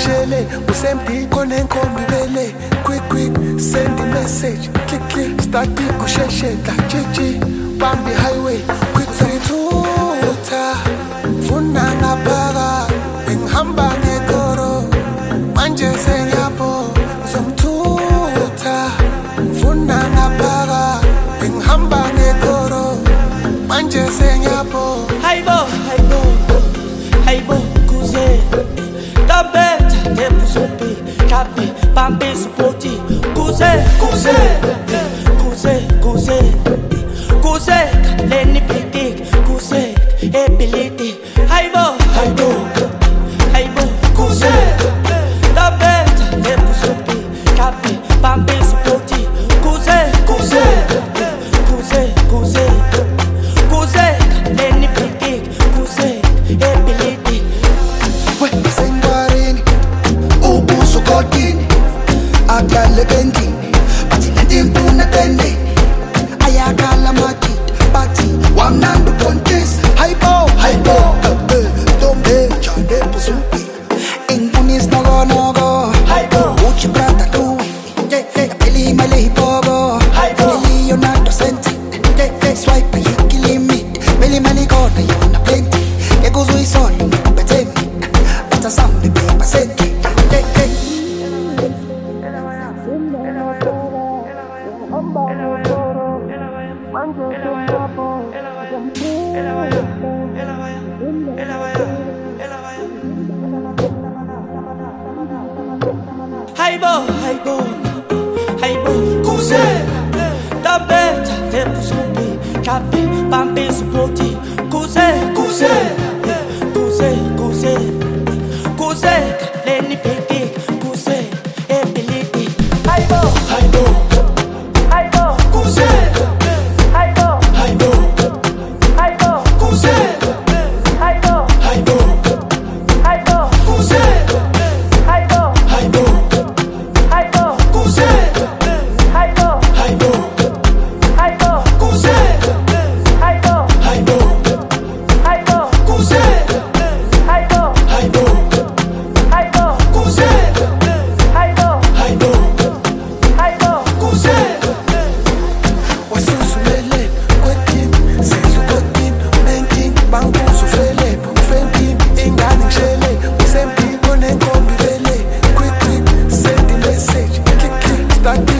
ngishele usempiko nenkombi bele quick send a message click start kushesheta chichi bambi highway quick thutha funa ngabhaka ngihamba ngekoro manje senyapho somthutha funa ngabhaka ngihamba ngekoro manje senyapho Haibo kuze tabeta tepusopi kapi bambi supporti kuze leni pitik kuze ability Haibo kuze tabeta tepusopi kapi bambi supporti kuze leni pitik kuze ability Sengwarini ubuso kodini akale bendini bathi netimpuna tende ayakala makit bathi wamnando pontes haibo tombe chande pusupi infunis nogo haibo uchi brata lui peli male hipogo haibo Leonardo senti swipe hiki limit peli male kona yona plenty ekuzo isolo beteni bata sambe pepa senti Haibo kuze tabeta tepusopi kapi bambi supporti kuze leni pitik kuze ability Haibo kuze kuze Start